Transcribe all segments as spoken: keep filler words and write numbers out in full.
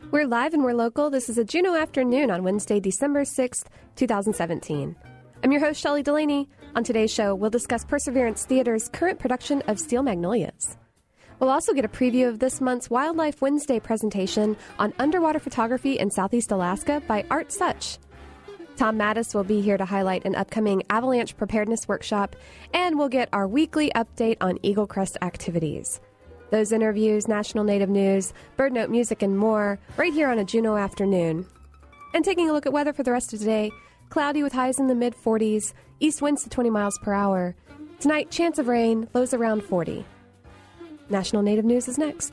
We're live and we're local. This is a Juneau Afternoon on Wednesday, December sixth, twenty seventeen. I'm your host, Shelley Delaney. On today's show, we'll discuss Perseverance Theater's current production of Steel Magnolias. We'll also get a preview of this month's Wildlife Wednesday presentation on underwater photography in Southeast Alaska by Art Such. Tom Mattis will be here to highlight an upcoming avalanche preparedness workshop, and we'll get our weekly update on Eagle Crest activities. Those interviews, national native news, bird note music, and more right here on a Juneau Afternoon. And taking a look at weather for the rest of today, cloudy with highs in the mid forties, east winds to twenty miles per hour. Tonight, chance of rain, lows around forty. National Native News is next.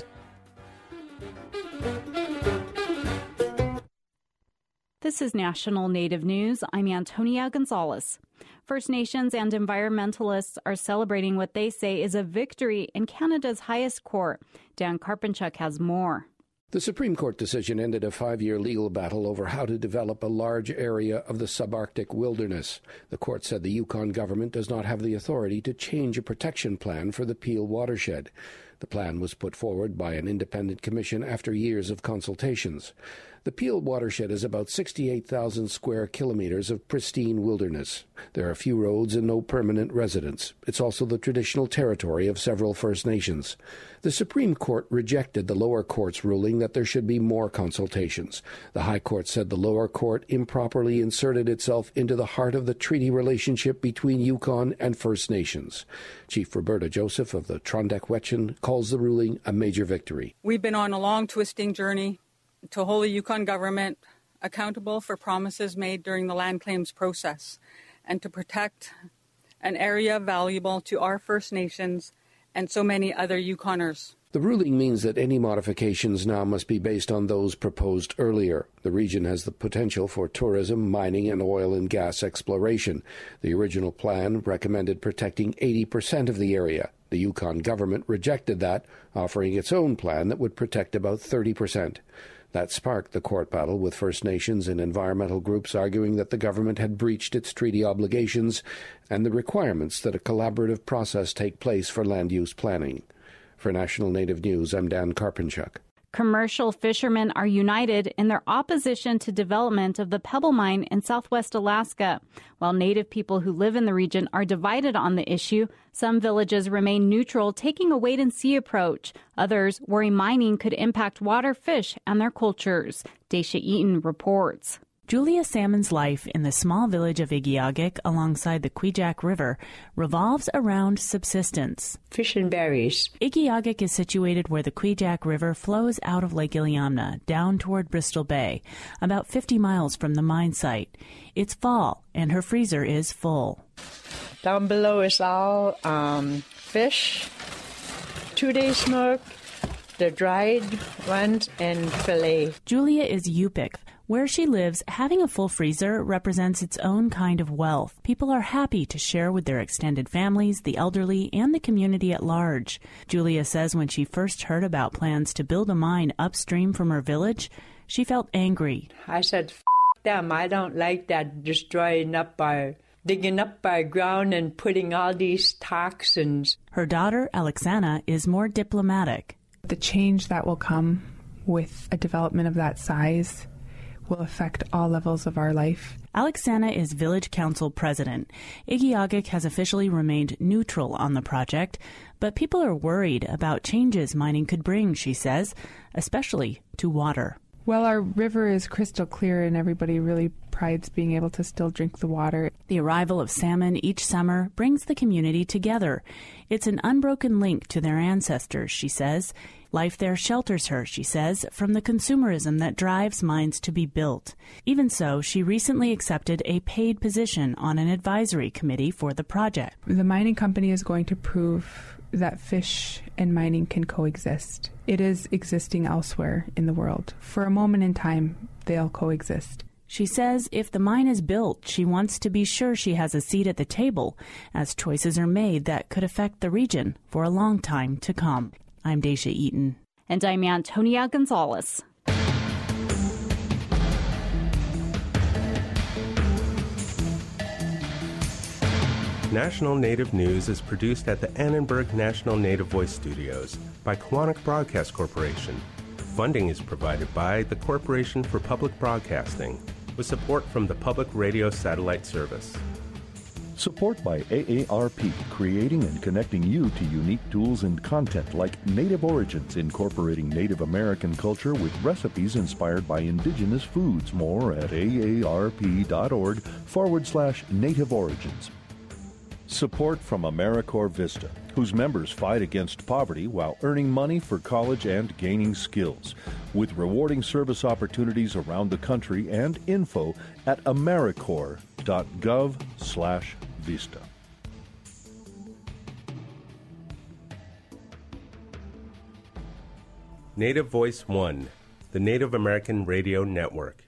This is National Native News. I'm Antonia Gonzalez. First Nations and environmentalists are celebrating what they say is a victory in Canada's highest court. Dan Karpenchuk has more. The Supreme Court decision ended a five-year legal battle over how to develop a large area of the subarctic wilderness. The court said the Yukon government does not have the authority to change a protection plan for the Peel watershed. The plan was put forward by an independent commission after years of consultations. The Peel watershed is about sixty-eight thousand square kilometers of pristine wilderness. There are few roads and no permanent residents. It's also the traditional territory of several First Nations. The Supreme Court rejected the lower court's ruling that there should be more consultations. The High Court said the lower court improperly inserted itself into the heart of the treaty relationship between Yukon and First Nations. Chief Roberta Joseph of the Trondek-Wet'suwet'en calls the ruling a major victory. We've been on a long, twisting journey to hold the Yukon government accountable for promises made during the land claims process and to protect an area valuable to our First Nations and so many other Yukoners. The ruling means that any modifications now must be based on those proposed earlier. The region has the potential for tourism, mining, and oil and gas exploration. The original plan recommended protecting eighty percent of the area. The Yukon government rejected that, offering its own plan that would protect about thirty percent. That sparked the court battle, with First Nations and environmental groups arguing that the government had breached its treaty obligations and the requirements that a collaborative process take place for land use planning. For National Native News, I'm Dan Karpenchuk. Commercial fishermen are united in their opposition to development of the Pebble Mine in southwest Alaska. While Native people who live in the region are divided on the issue, some villages remain neutral, taking a wait-and-see approach. Others worry mining could impact water, fish, and their cultures. Daisha Eaton reports. Julia Salmon's life in the small village of Igiugig alongside the Kvichak River revolves around subsistence. Fish and berries. Igiugig is situated where the Kvichak River flows out of Lake Iliamna down toward Bristol Bay, about fifty miles from the mine site. It's fall, and her freezer is full. Down below is all um, fish, two-day smoke, the dried ones, and fillet. Julia is Yupik. Where she lives, having a full freezer represents its own kind of wealth. People are happy to share with their extended families, the elderly, and the community at large. Julia says when she first heard about plans to build a mine upstream from her village, she felt angry. I said, F*** them. I don't like that destroying up our, digging up our ground and putting all these toxins. Her daughter, Alexana, is more diplomatic. The change that will come with a development of that size will affect all levels of our life. Alexana is village council president. Igiugig has officially remained neutral on the project, but people are worried about changes mining could bring, she says, especially to water. Well, our river is crystal clear and everybody really prides being able to still drink the water. The arrival of salmon each summer brings the community together. It's an unbroken link to their ancestors, she says. Life there shelters her, she says, from the consumerism that drives mines to be built. Even so, she recently accepted a paid position on an advisory committee for the project. The mining company is going to prove that fish and mining can coexist. It is existing elsewhere in the world. For a moment in time, they'll coexist. She says if the mine is built, she wants to be sure she has a seat at the table as choices are made that could affect the region for a long time to come. I'm Daisha Eaton. And I'm Antonia Gonzalez. National Native News is produced at the Annenberg National Native Voice Studios by Kawanak Broadcast Corporation. Funding is provided by the Corporation for Public Broadcasting, with support from the Public Radio Satellite Service. Support by A A R P, creating and connecting you to unique tools and content like Native Origins, incorporating Native American culture with recipes inspired by indigenous foods. More at aarp.org forward slash Native Origins. Support from AmeriCorps Vista, whose members fight against poverty while earning money for college and gaining skills, with rewarding service opportunities around the country and info at americorps.gov slash Vista. Native Voice One, the Native American Radio Network.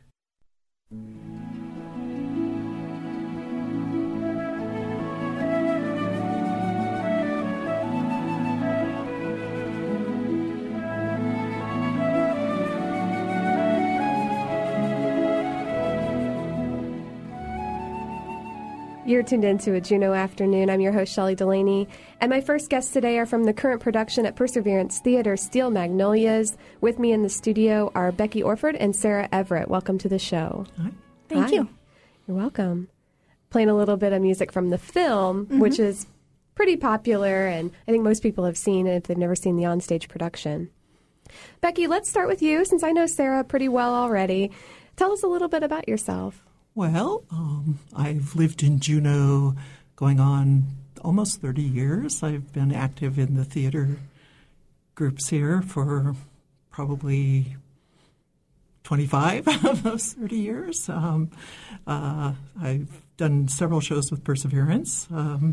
You're tuned into a Juneau Afternoon. I'm your host, Shelley Delaney, and my first guests today are from the current production at Perseverance Theater, Steel Magnolias. With me in the studio are Becky Orford and Sarah Everett. Welcome to the show. Hi. Thank Hi. you. You're welcome. Playing a little bit of music from the film, mm-hmm. which is pretty popular, and I think most people have seen it if they've never seen the onstage production. Becky, let's start with you, since I know Sarah pretty well already. Tell us a little bit about yourself. Well, um, I've lived in Juneau going on almost thirty years. I've been active in the theater groups here for probably twenty-five of those thirty years. Um, uh, I've done several shows with Perseverance. Um,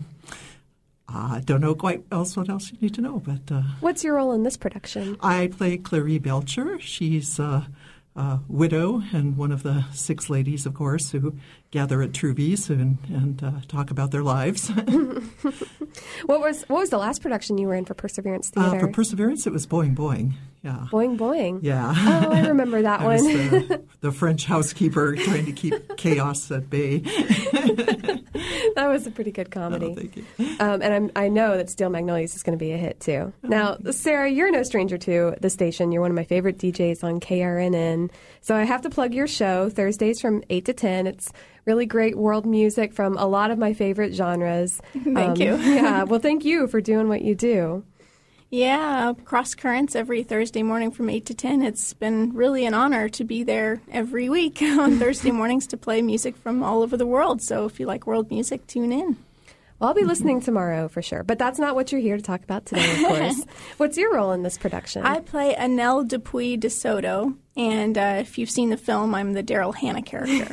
I don't know quite else what else you need to know, but uh, what's your role in this production? I play Clary Belcher. She's uh, Uh, widow and one of the six ladies, of course, who gather at Truby's and, and uh, talk about their lives. What was what was the last production you were in for Perseverance Theater? Uh, for Perseverance, it was Boing Boing. Yeah. Boing Boing. Yeah. Oh, I remember that I one. was the, the French housekeeper trying to keep chaos at bay. That was a pretty good comedy. Oh, thank you. Um, and I'm, I know that Steel Magnolias is going to be a hit, too. Oh, now, Sarah, you're no stranger to the station. You're one of my favorite D Js on K R N N. So I have to plug your show, Thursdays from eight to ten. It's really great world music from a lot of my favorite genres. Thank um, you. Yeah, well, thank you for doing what you do. Yeah, Cross Currents every Thursday morning from eight to ten. It's been really an honor to be there every week on Thursday mornings to play music from all over the world. So if you like world music, tune in. Well, I'll be listening tomorrow for sure. But that's not what you're here to talk about today, of course. What's your role in this production? I play Anel Dupuy de Soto, and uh, if you've seen the film, I'm the Daryl Hannah character.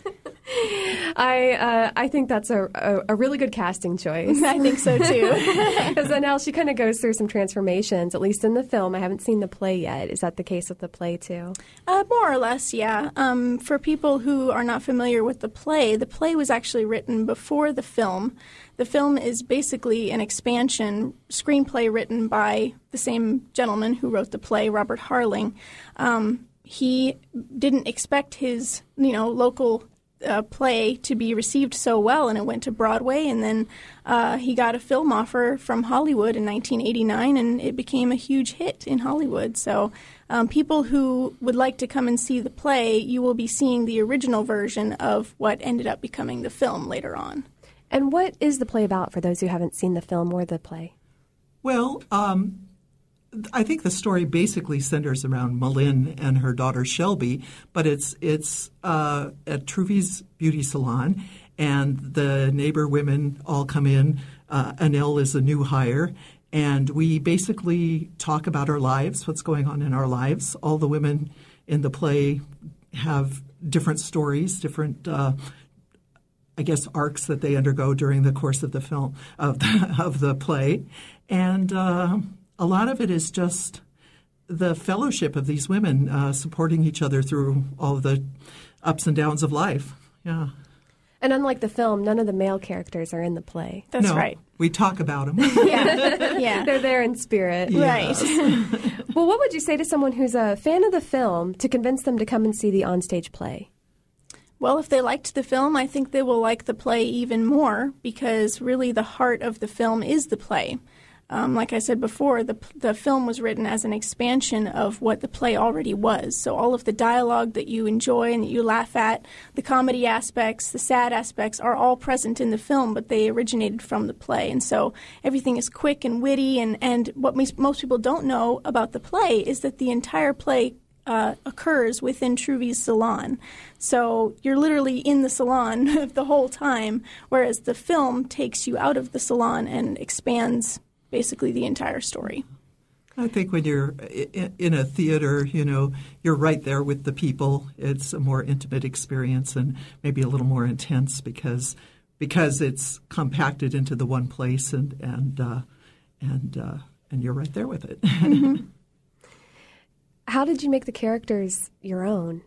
I uh, I think that's a, a, a really good casting choice. I think so, too. Because Anel, she kind of goes through some transformations, at least in the film. I haven't seen the play yet. Is that the case with the play, too? Uh, more or less, yeah. Um, for people who are not familiar with the play, the play was actually written before the film. The film is basically an expansion screenplay written by the same gentleman who wrote the play, Robert Harling. Um, he didn't expect his, you know, local Uh, play to be received so well, and it went to Broadway, and then uh, he got a film offer from Hollywood in nineteen eighty-nine, and it became a huge hit in Hollywood. So um, people who would like to come and see the play, you will be seeing the original version of what ended up becoming the film later on. And what is the play about for those who haven't seen the film or the play? Well, um, I think the story basically centers around Malin and her daughter Shelby, but it's it's uh, at Truvy's beauty salon, and the neighbor women all come in. Uh, Anel is a new hire, and we basically talk about our lives, what's going on in our lives. All the women in the play have different stories, different, uh, I guess, arcs that they undergo during the course of the film of the, of the play, and Uh, a lot of it is just the fellowship of these women uh, supporting each other through all of the ups and downs of life. Yeah. And unlike the film, none of the male characters are in the play. That's no, right. We talk about them. Yeah, yeah. They're there in spirit. Yeah. Right. Well, what would you say to someone who's a fan of the film to convince them to come and see the onstage play? Well, if they liked the film, I think they will like the play even more, because really the heart of the film is the play. Um, like I said before, the the film was written as an expansion of what the play already was. So all of the dialogue that you enjoy and that you laugh at, the comedy aspects, the sad aspects are all present in the film, but they originated from the play. And so everything is quick and witty. And, and what most people don't know about the play is that the entire play Uh, occurs within Truvie's salon. So you're literally in the salon the whole time, whereas the film takes you out of the salon and expands basically the entire story. I think when you're in a theater, you know, you're right there with the people. It's a more intimate experience and maybe a little more intense because because it's compacted into the one place and and uh, and uh, and you're right there with it. Mm-hmm. How did you make the characters your own?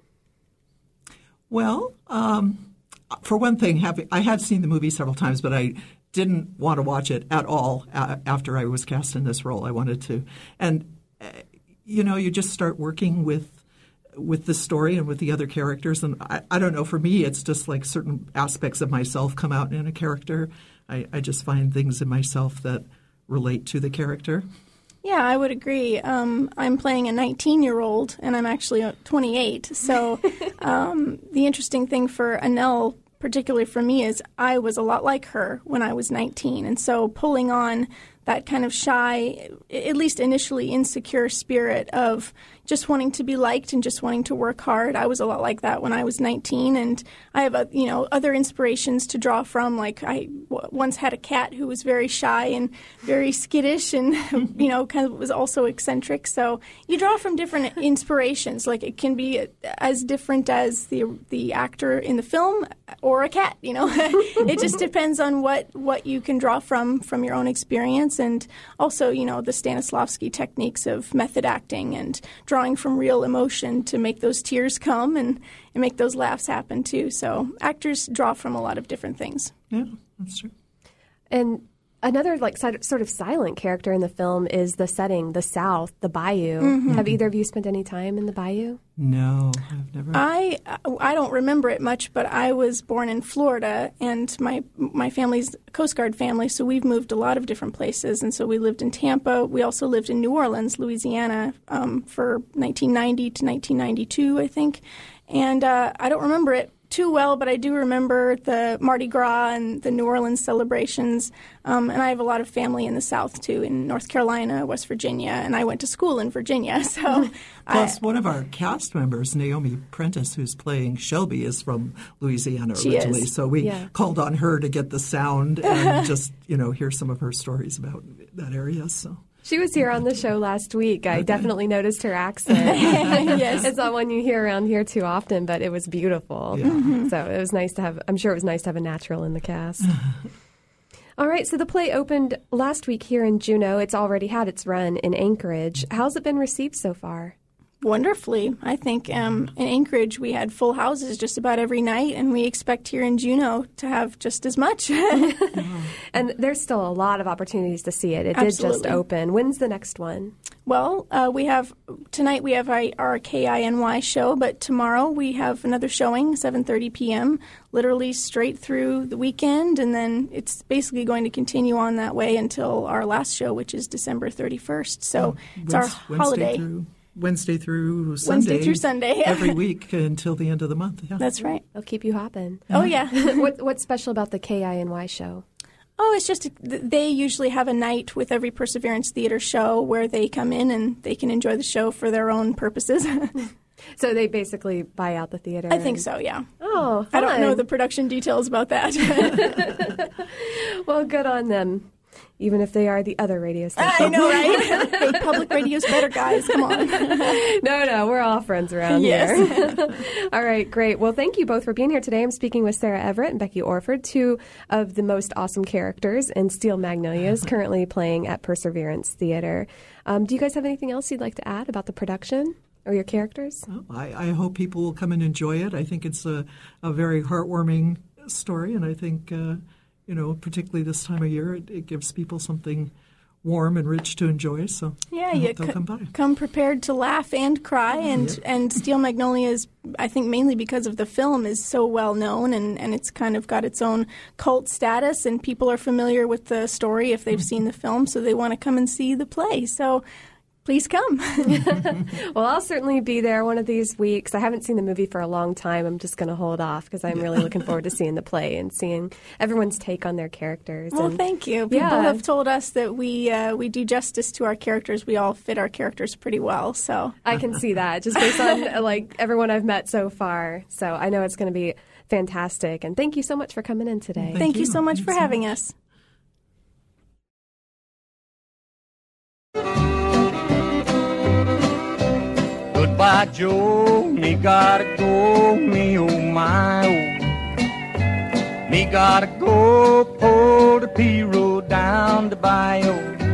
Well, um, for one thing, having, I had seen the movie several times, but I didn't want to watch it at all uh, after I was cast in this role. I wanted to. And, uh, you know, you just start working with with the story and with the other characters. And I, I don't know, for me, it's just like certain aspects of myself come out in a character. I, I just find things in myself that relate to the character. Yeah, I would agree. Um, I'm playing a nineteen-year-old, and I'm actually twenty-eight. So um, the interesting thing for Annelle, particularly for me, is I was a lot like her when I was nineteen. And so pulling on that kind of shy, at least initially insecure spirit of just wanting to be liked and just wanting to work hard. I was a lot like that when I was nineteen, and I have, a, you know, other inspirations to draw from. Like I w- once had a cat who was very shy and very skittish, and you know, kind of was also eccentric. So you draw from different inspirations. Like it can be as different as the the actor in the film or a cat. You know, it just depends on what what you can draw from from your own experience, and also, you know, the Stanislavski techniques of method acting and drawing drawing from real emotion to make those tears come and, and make those laughs happen too. So actors draw from a lot of different things. Yeah, that's true. And another like sort of silent character in the film is the setting, the South, the Bayou. Mm-hmm. Have either of you spent any time in the Bayou? No, I've never. I I don't remember it much, but I was born in Florida, and my my family's a Coast Guard family, so we've moved a lot of different places. And so we lived in Tampa. We also lived in New Orleans, Louisiana, um, for nineteen ninety to nineteen ninety-two, I think. And uh, I don't remember it too well, but I do remember the Mardi Gras and the New Orleans celebrations. Um, and I have a lot of family in the South, too, in North Carolina, West Virginia, and I went to school in Virginia. So, Plus, I, one of our cast members, Naomi Prentice, who's playing Shelby, is from Louisiana she originally. Is. So we yeah. called on her to get the sound and just, you know, hear some of her stories about that area. So. She was here on the show last week. I okay. definitely noticed her accent. Yes. It's not one you hear around here too often, but it was beautiful. Yeah. Mm-hmm. So it was nice to have, I'm sure it was nice to have a natural in the cast. All right, so the play opened last week here in Juneau. It's already had its run in Anchorage. How's it been received so far? Wonderfully. I think um, in Anchorage we had full houses just about every night, and we expect here in Juneau to have just as much. And there's still a lot of opportunities to see it. It Absolutely. did just open. When's the next one? Well, uh, we have tonight we have our, our K I N Y show, but tomorrow we have another showing, seven thirty p.m., literally straight through the weekend, and then it's basically going to continue on that way until our last show, which is December thirty-first. So oh, it's Wednesday, our holiday. Through. Wednesday through Sunday. Wednesday through Sunday, yeah. Every week until the end of the month. Yeah. That's right. They'll keep you hopping. Oh, yeah. what, what's special about the K I N Y show? Oh, it's just they usually have a night with every Perseverance Theater show where they come in and they can enjoy the show for their own purposes. So they basically buy out the theater? I think so, yeah. Oh, fun. I don't know the production details about that. Well, good on them. Even if they are the other radio stations. I know, right? Hey, public radio's better, guys. Come on. No, no, we're all friends around yes. here. All right, great. Well, thank you both for being here today. I'm speaking with Sarah Everett and Becky Orford, two of the most awesome characters in Steel Magnolias, currently playing at Perseverance Theater. Um, do you guys have anything else you'd like to add about the production or your characters? Well, I, I hope people will come and enjoy it. I think it's a, a very heartwarming story, and I think... Uh, You know, particularly this time of year, it, it gives people something warm and rich to enjoy. So yeah, I you hope they'll c- come by. Come prepared to laugh and cry, and, Yep. and Steel Magnolias, I think mainly because of the film, is so well known, and, and it's kind of got its own cult status, and people are familiar with the story if they've seen the film, so they want to come and see the play. So please come. Well, I'll certainly be there one of these weeks. I haven't seen the movie for a long time. I'm just going to hold off because I'm really looking forward to seeing the play and seeing everyone's take on their characters. Well, and, thank you. People yeah. have told us that we uh, we do justice to our characters. We all fit our characters pretty well. So I can see that just based on uh, like everyone I've met so far. So I know it's going to be fantastic. And thank you so much for coming in today. Thank, thank you. you so much Thanks for having so much. us. Goodbye, Joe, me gotta go, me oh my oh. Me gotta go, pull the P-road down the bayou.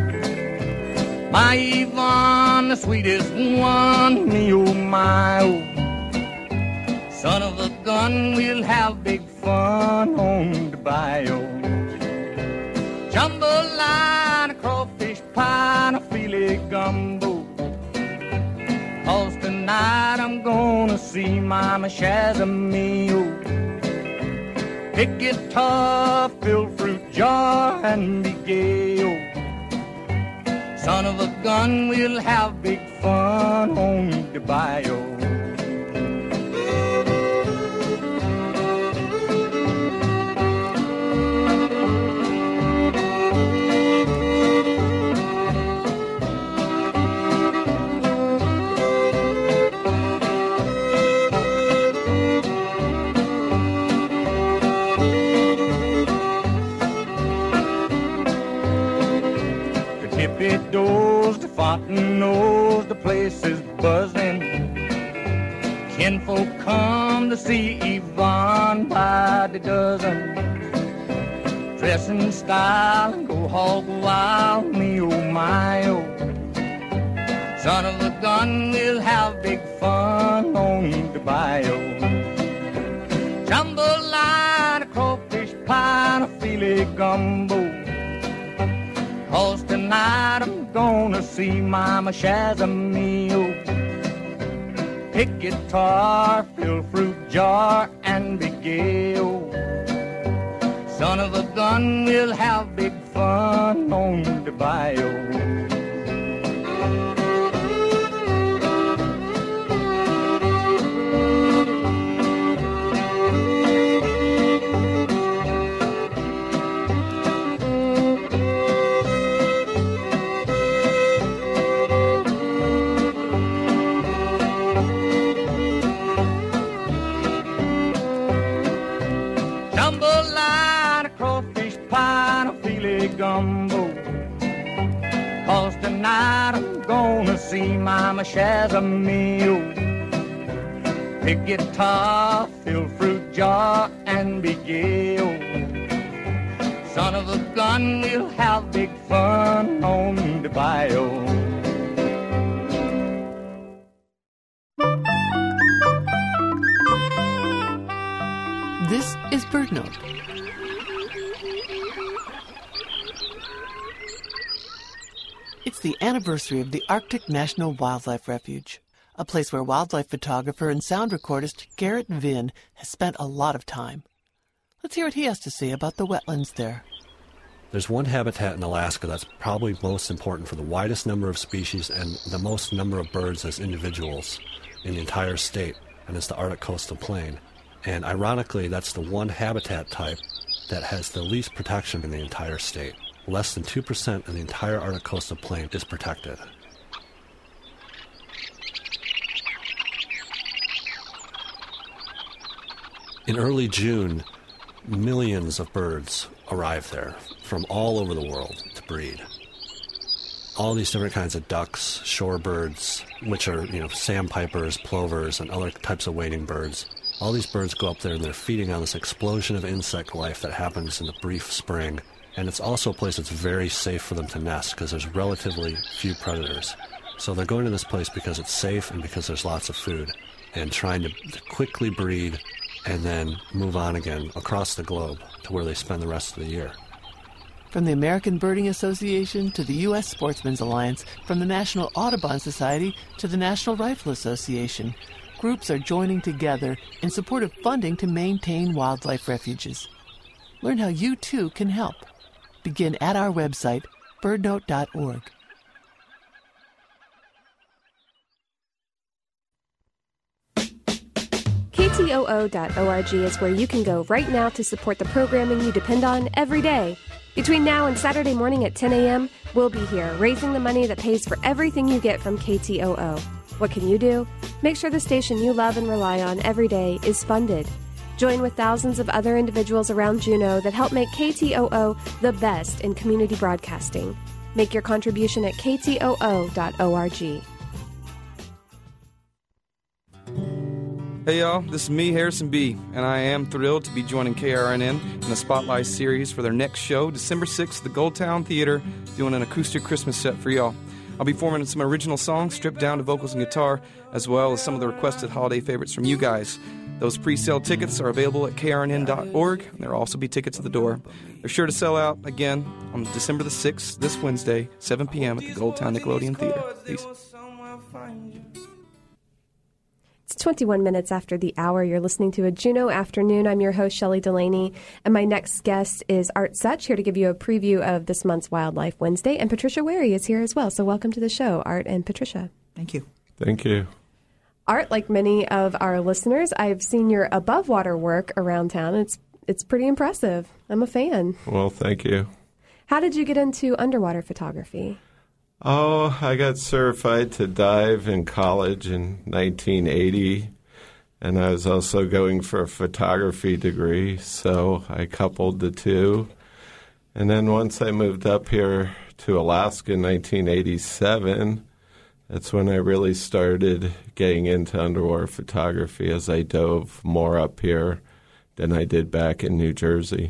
My Yvonne, the sweetest one, me oh my oh. Son of a gun, we'll have big fun on the bayou. Jambalaya, a crawfish pie, and a filet gumbo. Cause tonight I'm gonna see Mama Shazamio. Pick guitar, fill fruit jar, and be gay, oh. Son of a gun, we'll have big fun on the bayou. Doors, the fountain knows the place is buzzing. Kinfolk come to see Yvonne by the dozen. Dress in style and go hog wild, me oh my oh. Son of a gun, we'll have big fun on the bayou. Jambalaya, a crawfish pie, and a filet gumbo. Cause tonight I'm gonna see Mama Shazamio. Pick guitar, fill fruit jar, and be gay, oh. Son of a gun, we'll have big fun on the bayou. Gumbo. Cause tonight I'm gonna see Mama Shazamio. Pick guitar, fill fruit jar, and be gay, oh. Son of a gun, we'll have big fun on the bayou. This is BirdNote. It's the anniversary of the Arctic National Wildlife Refuge, a place where wildlife photographer and sound recordist Garrett Vinn has spent a lot of time. Let's hear what he has to say about the wetlands there. There's one habitat in Alaska that's probably most important for the widest number of species and the most number of birds as individuals in the entire state, and it's the Arctic coastal plain. And ironically, that's the one habitat type that has the least protection in the entire state. Less than two percent of the entire Arctic coastal plain is protected. In early June, millions of birds arrived there from all over the world to breed. All these different kinds of ducks, shorebirds, which are, you know, sandpipers, plovers, and other types of wading birds. All these birds go up there and they're feeding on this explosion of insect life that happens in the brief spring. And it's also a place that's very safe for them to nest because there's relatively few predators. So they're going to this place because it's safe and because there's lots of food, and trying to, to quickly breed and then move on again across the globe to where they spend the rest of the year. From the American Birding Association to the U S Sportsmen's Alliance, from the National Audubon Society to the National Rifle Association, groups are joining together in support of funding to maintain wildlife refuges. Learn how you, too, can help. Begin at our website, bird note dot org. K T O O dot org is where you can go right now to support the programming you depend on every day. Between now and Saturday morning at ten a.m., we'll be here raising the money that pays for everything you get from K T O O. What can you do? Make sure the station you love and rely on every day is funded. Join with thousands of other individuals around Juneau that help make K T O O the best in community broadcasting. Make your contribution at K T O O dot org. Hey y'all, this is me, Harrison B., and I am thrilled to be joining K R N N in the Spotlight series for their next show, December sixth, at the Goldtown Theater, doing an acoustic Christmas set for y'all. I'll be performing some original songs stripped down to vocals and guitar, as well as some of the requested holiday favorites from you guys. Those pre-sale tickets are available at K R N N dot org, and there will also be tickets at the door. They're sure to sell out again on December the sixth, this Wednesday, seven p.m. at the Goldtown Nickelodeon Theater. Peace. It's twenty-one minutes after the hour. You're listening to a Juneau Afternoon. I'm your host, Shelley Delaney, and my next guest is Art Such, here to give you a preview of this month's Wildlife Wednesday, and Patricia Wary is here as well. So welcome to the show, Art and Patricia. Thank you. Thank you. Art, like many of our listeners, I've seen your above water work around town. It's it's pretty impressive. I'm a fan. Well, thank you. How did you get into underwater photography? Oh, I got certified to dive in college in nineteen eighty, and I was also going for a photography degree, so I coupled the two. And then once I moved up here to Alaska in nineteen eighty-seven, that's when I really started getting into underwater photography as I dove more up here than I did back in New Jersey.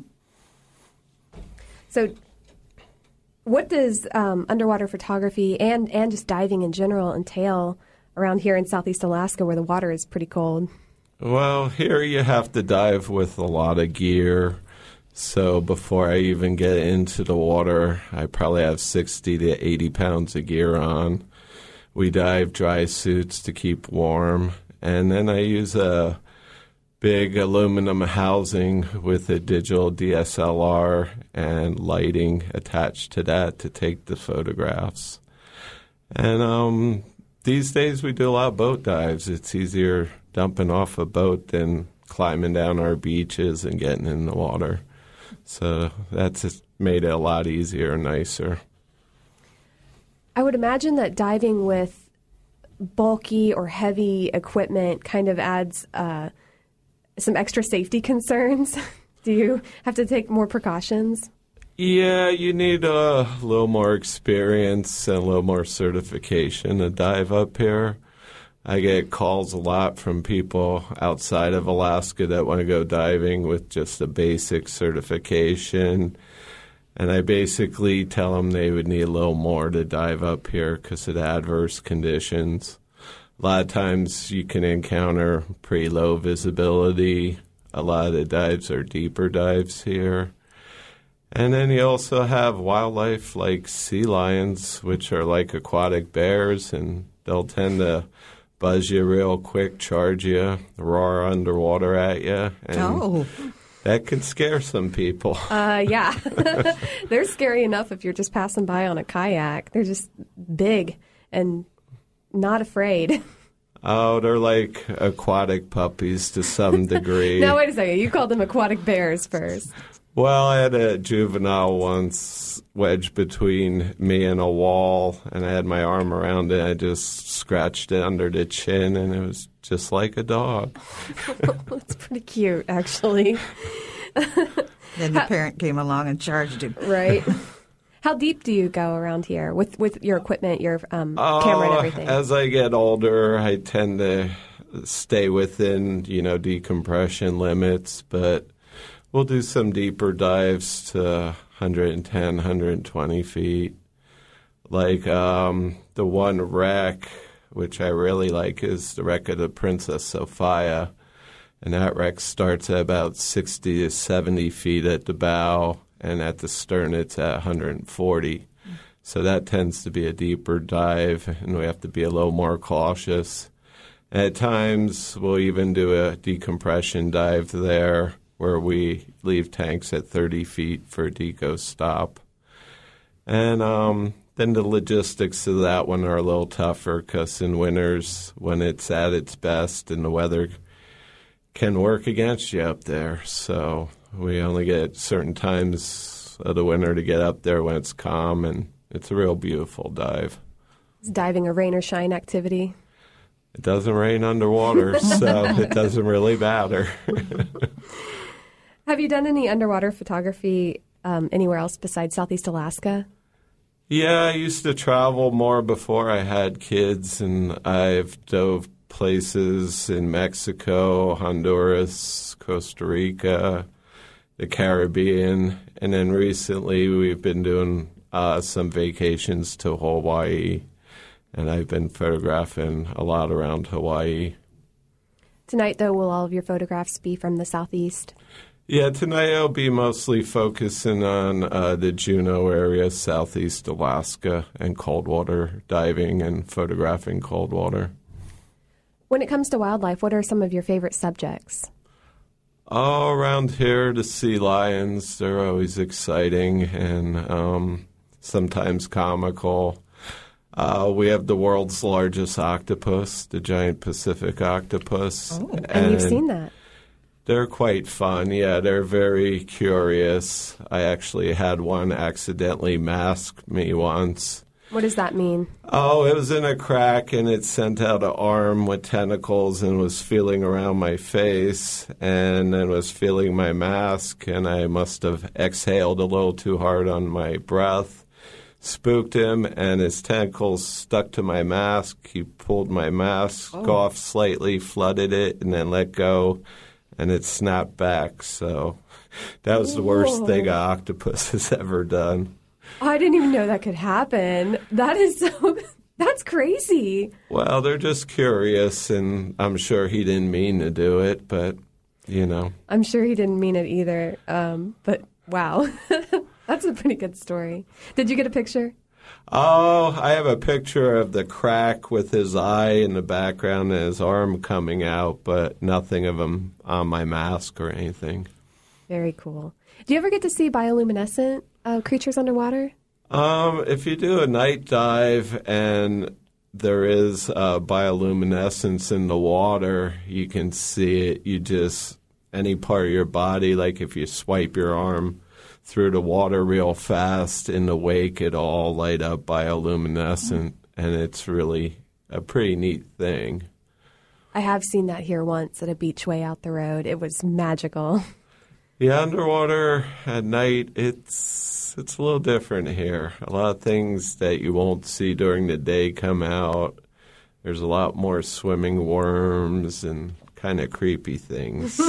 So what does um, underwater photography and, and just diving in general entail around here in Southeast Alaska where the water is pretty cold? Well, here you have to dive with a lot of gear. So before I even get into the water, I probably have sixty to eighty pounds of gear on. We dive dry suits to keep warm. And then I use a big aluminum housing with a digital D S L R and lighting attached to that to take the photographs. And um, these days we do a lot of boat dives. It's easier dumping off a boat than climbing down our beaches and getting in the water. So that's just made it a lot easier and nicer. I would imagine that diving with bulky or heavy equipment kind of adds uh, some extra safety concerns. Do you have to take more precautions? Yeah, you need a little more experience and a little more certification to dive up here. I get calls a lot from people outside of Alaska that want to go diving with just a basic certification. And I basically tell them they would need a little more to dive up here because of the adverse conditions. A lot of times you can encounter pretty low visibility. A lot of the dives are deeper dives here. And then you also have wildlife like sea lions, which are like aquatic bears, and they'll tend to buzz you real quick, charge you, roar underwater at you. And oh. That can scare some people. Uh, yeah. They're scary enough if you're just passing by on a kayak. They're just big and not afraid. Oh, they're like aquatic puppies to some degree. Now, wait a second. You called them aquatic bears first. Well, I had a juvenile once wedged between me and a wall, and I had my arm around it. I just scratched it under the chin, and it was just like a dog. That's pretty cute, actually. Then the parent came along and charged him. Right. How deep do you go around here with, with your equipment, your um, uh, camera and everything? As I get older, I tend to stay within, you know, decompression limits, but we'll do some deeper dives to one hundred ten, one hundred twenty feet. Like um, the one wreck, which I really like, is the wreck of the Princess Sophia. And that wreck starts at about sixty to seventy feet at the bow and at the stern it's at one hundred forty. So that tends to be a deeper dive, and we have to be a little more cautious. At times, we'll even do a decompression dive there where we leave tanks at thirty feet for a deco stop. And um, then the logistics of that one are a little tougher because in winters, when it's at its best and the weather can work against you up there. So we only get certain times of the winter to get up there when it's calm, and it's a real beautiful dive. Is diving a rain or shine activity? It doesn't rain underwater, so it doesn't really matter. Have you done any underwater photography um, anywhere else besides Southeast Alaska? Yeah, I used to travel more before I had kids, and I've dove places in Mexico, Honduras, Costa Rica, the Caribbean, and then recently we've been doing uh, some vacations to Hawaii. And I've been photographing a lot around Hawaii. Tonight, though, will all of your photographs be from the Southeast? Yeah, tonight I'll be mostly focusing on uh, the Juneau area, Southeast Alaska, and cold water diving and photographing cold water. When it comes to wildlife, what are some of your favorite subjects? Oh, around here, the sea lions, they're always exciting and um, sometimes comical. Uh, we have the world's largest octopus, the giant Pacific octopus. Oh, and, and you've seen that. They're quite fun. Yeah, they're very curious. I actually had one accidentally mask me once. What does that mean? Oh, it was in a crack, and it sent out an arm with tentacles and was feeling around my face and then was feeling my mask, and I must have exhaled a little too hard on my breath. Spooked him, and his tentacles stuck to my mask. He pulled my mask oh. off slightly, flooded it, and then let go, and it snapped back. So that was the worst Whoa. thing an octopus has ever done. I didn't even know that could happen. That is so... That's crazy. Well, they're just curious, and I'm sure he didn't mean to do it, but, you know. I'm sure he didn't mean it either, um, but wow. That's a pretty good story. Did you get a picture? Oh, I have a picture of the crack with his eye in the background and his arm coming out, but nothing of him on my mask or anything. Very cool. Do you ever get to see bioluminescent uh, creatures underwater? Um, if you do a night dive and there is uh, bioluminescence in the water, you can see it. You just, any part of your body, like if you swipe your arm through the water real fast in the wake, it all light up bioluminescent, and it's really a pretty neat thing. I have seen that here once at a beach way out the road. It was magical. Yeah, underwater at night, it's it's a little different here. A lot of things that you won't see during the day come out. There's a lot more swimming worms and kind of creepy things.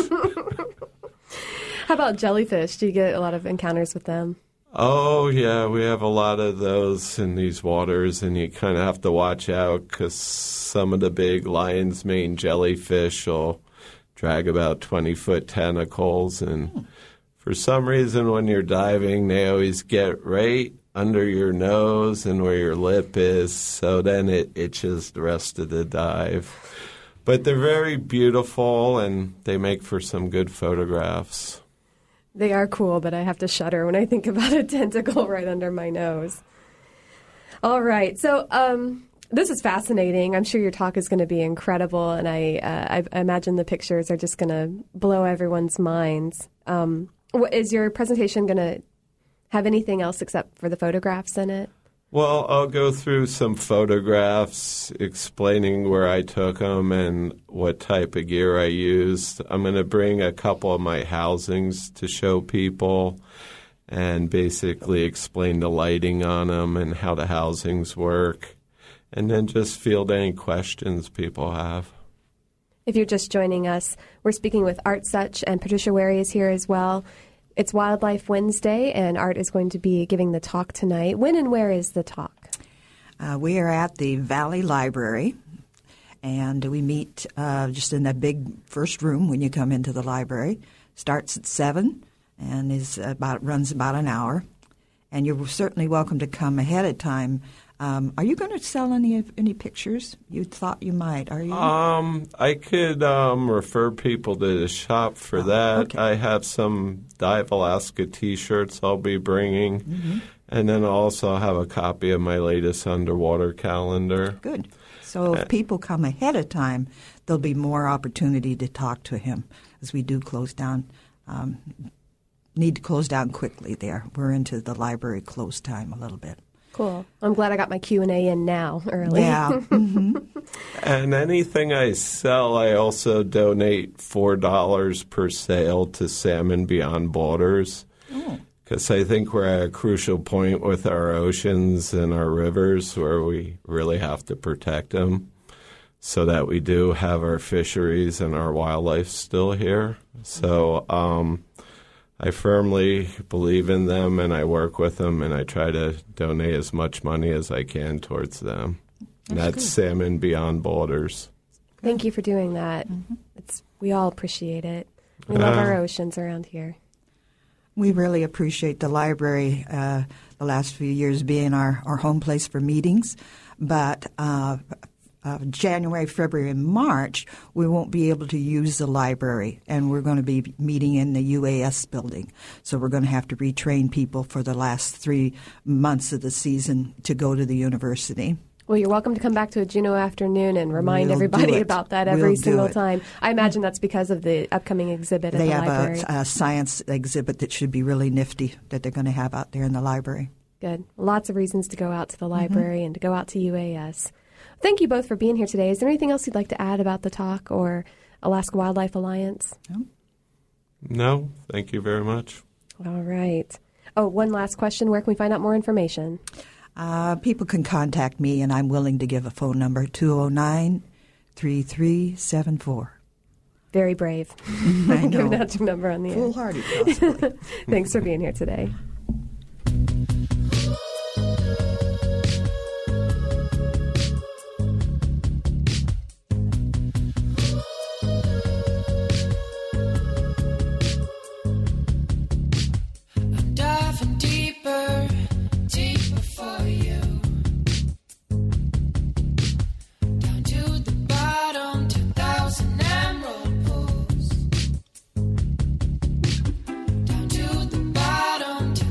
How about jellyfish? Do you get a lot of encounters with them? Oh, yeah, we have a lot of those in these waters, and you kind of have to watch out because some of the big lion's mane jellyfish will drag about twenty-foot tentacles, and for some reason when you're diving, they always get right under your nose and where your lip is, so then it itches the rest of the dive. But they're very beautiful, and they make for some good photographs. They are cool, but I have to shudder when I think about a tentacle right under my nose. All right. So um, this is fascinating. I'm sure your talk is going to be incredible, and I, uh, I, I imagine the pictures are just going to blow everyone's minds. Um, what, is your presentation going to have anything else except for the photographs in it? Well, I'll go through some photographs explaining where I took them and what type of gear I used. I'm going to bring a couple of my housings to show people and basically explain the lighting on them and how the housings work, and then just field any questions people have. If you're just joining us, we're speaking with Art Such, and Patricia Wary is here as well. It's Wildlife Wednesday, and Art is going to be giving the talk tonight. When and where is the talk? Uh, we are at the Valley Library, and we meet uh, just in that big first room when you come into the library. Starts at seven, and is about runs about an hour. And you're certainly welcome to come ahead of time. Um, are you going to sell any any pictures? You thought you might, are you? Um, I could um, refer people to the shop for oh, that. Okay. I have some Dive Alaska T-shirts I'll be bringing, mm-hmm. and then I'll also have a copy of my latest underwater calendar. Good. So if uh, people come ahead of time, there'll be more opportunity to talk to him as we do close down. Um, need to close down quickly there. We're into the library close time a little bit. Cool. I'm glad I got my Q and A in now early. Yeah. Mm-hmm. And anything I sell, I also donate four dollars per sale to Salmon Beyond Borders. Because oh. I think we're at a crucial point with our oceans and our rivers where we really have to protect them so that we do have our fisheries and our wildlife still here. So um I firmly believe in them, and I work with them, and I try to donate as much money as I can towards them. And that's that's Salmon Beyond Borders. Thank you for doing that. Mm-hmm. It's we all appreciate it. We love uh, our oceans around here. We really appreciate the library uh, the last few years being our, our home place for meetings, but uh, Uh, January, February, and March, we won't be able to use the library, and we're going to be meeting in the U A S building. So we're going to have to retrain people for the last three months of the season to go to the university. Well, you're welcome to come back to a Juneau afternoon and remind we'll everybody about that every we'll single time. I imagine that's because of the upcoming exhibit at they the have library. They have a science exhibit that should be really nifty that they're going to have out there in the library. Good. Lots of reasons to go out to the library mm-hmm. and to go out to U A S. Thank you both for being here today. Is there anything else you'd like to add about the talk or Alaska Wildlife Alliance? No. No, thank you very much. All right. Oh, one last question. Where can we find out more information? Uh, people can contact me, and I'm willing to give a phone number, two oh nine, three three seven four. Very brave. I know. Giving out your number on the air. Foolhardy, possibly. Thanks for being here today. Down to the bottom.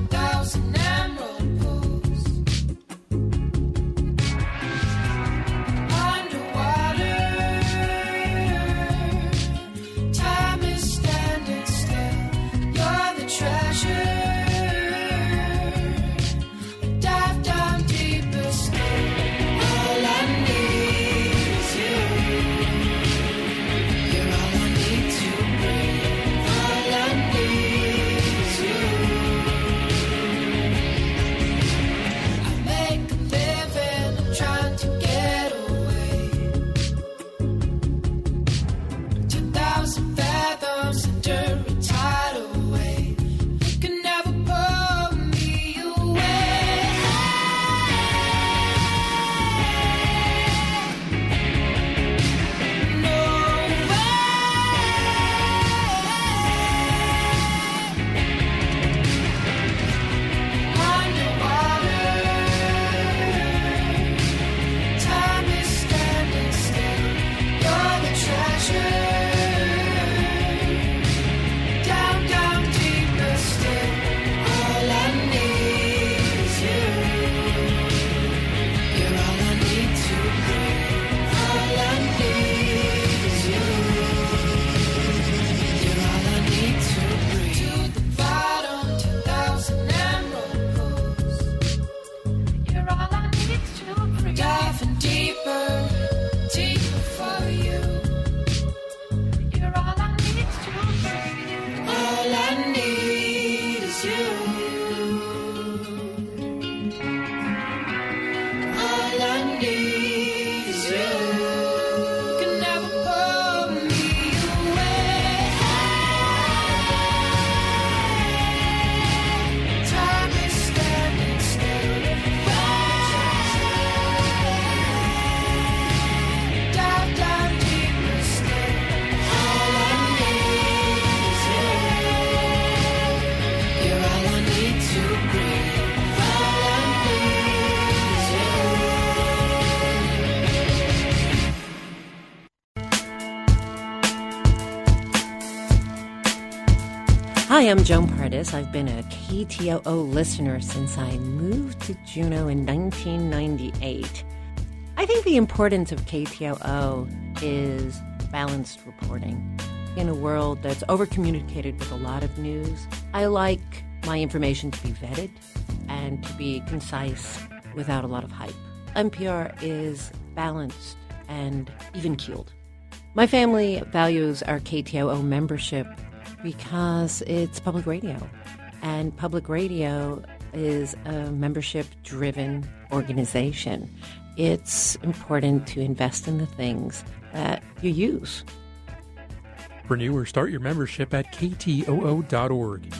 Hi, I'm Joan Pardis. I've been a K T O O listener since I moved to Juneau in nineteen ninety-eight. I think the importance of K T O O is balanced reporting. In a world that's over-communicated with a lot of news, I like my information to be vetted and to be concise without a lot of hype. N P R is balanced and even-keeled. My family values our K T O O membership because it's public radio. And public radio is a membership-driven organization. It's important to invest in the things that you use. Renew or start your membership at K T O O dot org.